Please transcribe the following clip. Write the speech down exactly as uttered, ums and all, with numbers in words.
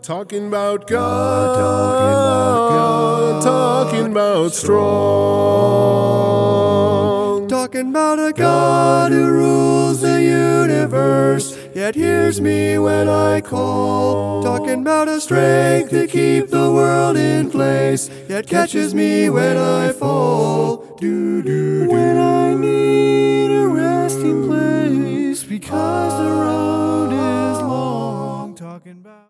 Talking about God, talking about God, talking about strong. Talking about a God who rules the universe, yet hears me when I call. Talking about a strength to keep the world in place, yet catches me when I fall. Do do do.